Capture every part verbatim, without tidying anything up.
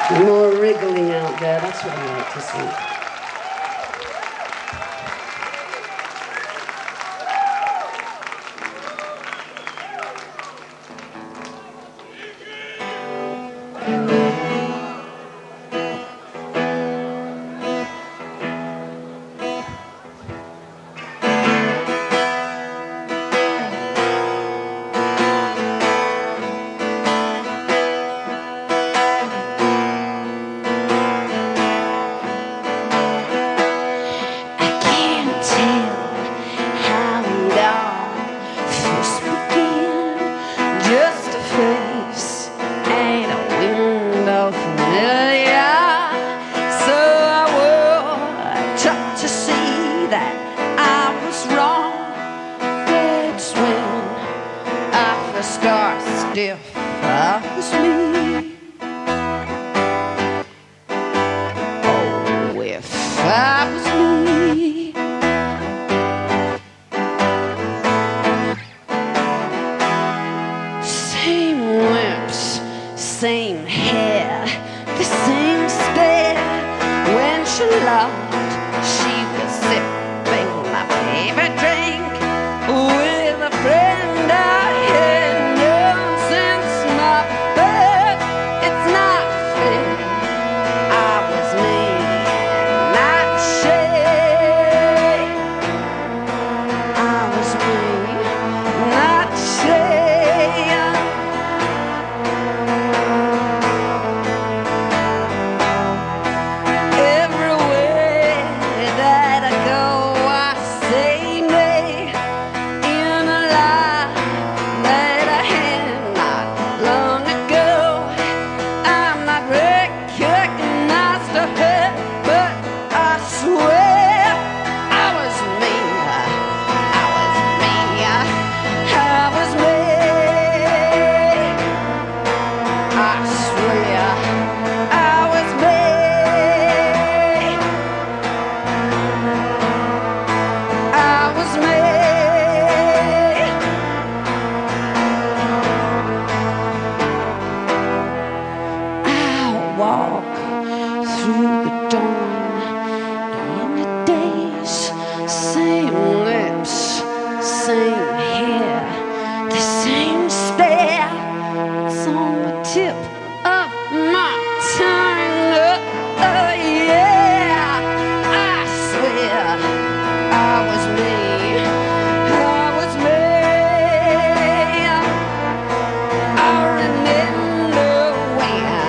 More wriggling out there, that's what I like to see. If I was me, oh, if I was me, same lips, same hair, the same stare. When she loved, she was sipping my favorite drink with a friend I had. Walk through the dawn in the days, same lips, same hair, the same stare. It's on the tip of my tongue. Oh, oh yeah, I swear I was me, I was me. I remember when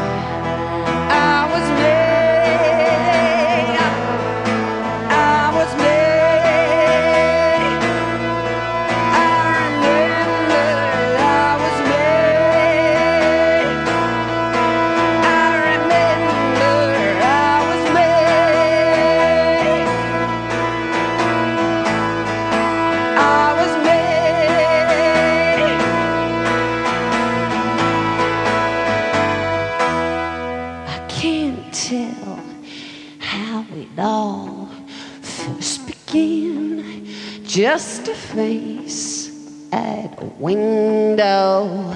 tell how it all first began. Just a face at a window,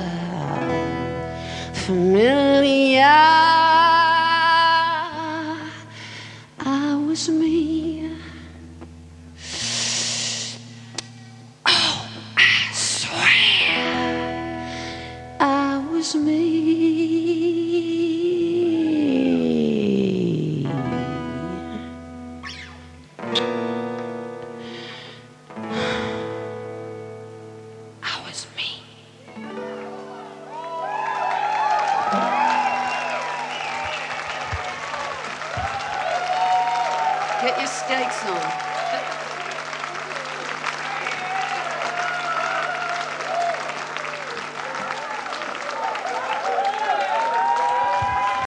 familiar. I was me. Oh, I swear I was me. Get your skates on.